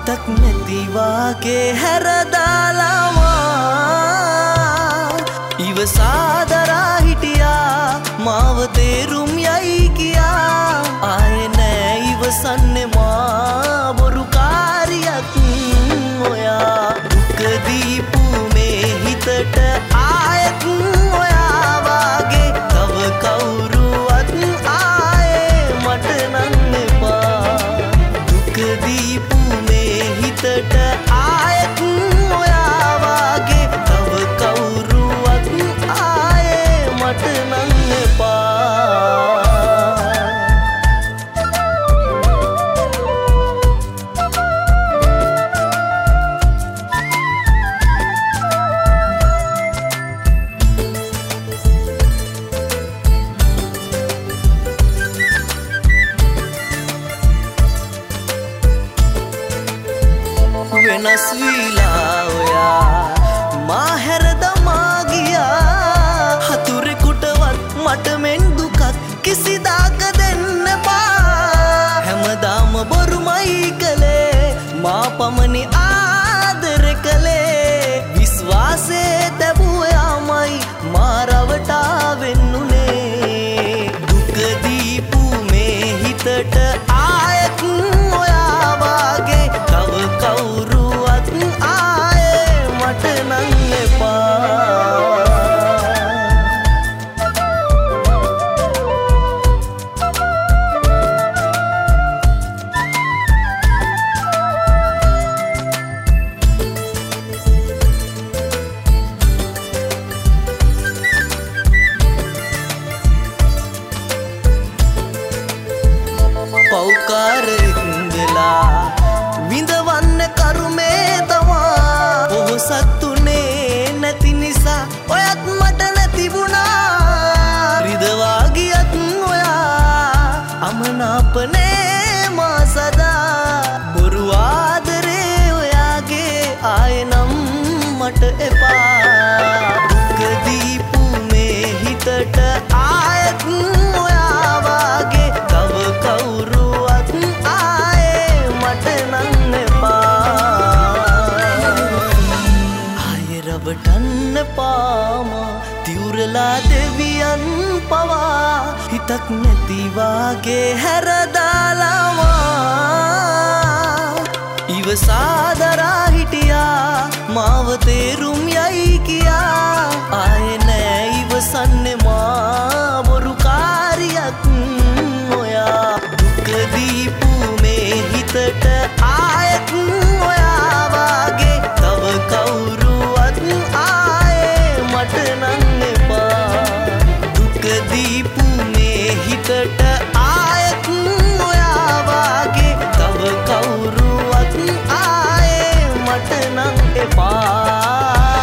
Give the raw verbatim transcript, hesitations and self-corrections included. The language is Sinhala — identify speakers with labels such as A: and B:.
A: හිතක් නැති වාගේ හැරදාලාවා ඉවසාදරා හිටියා මාව තේරුම් යයි කියා ආයේ නෑ ඉවසන්නේ මා බොරු කාරියක් ඔයා දුක දීපු මේ හිතට ආයෙත් ඔයා වාගේ තව කවුරුවත් ආයේ මට නම් එපා දුක දීපු මේ හිතට ආයෙත් ඔයා වාගේ තව කවුරුවත් ආයේ මට නම් එපා වෙනස් වීලා ඔයා මා හැර දමා ගියා හතුරෙකුටවත් මට මෙන් දුකක් කිසිදාක දෙන්න බෑ හැමදාම බොරුමයි කළේ මා පමණි ආදර කළේ විශ්වාසේ තැබුව යාමයි මා රවටා වෙන්නුනේ දුක දීපු මේ හිතට ආයෙත් ඔයා වාගේ තව කවුරුවත් ආයේ මට නම් එපා පෞකාරෙක් වෙලා විඳවන්න කරුමේ තමා ඔහොසත්තුනේ නැති නිසා ඔයත් මට නැතිබුණා රිදවා ගියත් ඔයා අමනාපනේ මා සදා බොරු ආදරේ ඔයාගේ ආයෙනම් මට එපා දුක දීපු මේ හිතට ආයෙත් ඔයා වාගේ තව කවුරුවත් ආයේ මට නම් එපා ආයේ රවටන්න පාම තිවුරලා දෙවියන් පවා හිතක් නැති වාගේ හැරදාලාවා ඉවසාදරා හිටියා මාව තේරුම් යයි කියා ආයේ නෑ ඉවසන්නේ මා බොරු කාරියක් ඔයා දුක දීපු මේ හිතට ආයෙත් ඔයා වාගේ තව කවුරුවත් ආයේ මට නම් එපා දුක දීපු මේ හිතට ආයෙත් ඔයා වාගේ තව කවුරුවත් ආයේ මට නම් එපා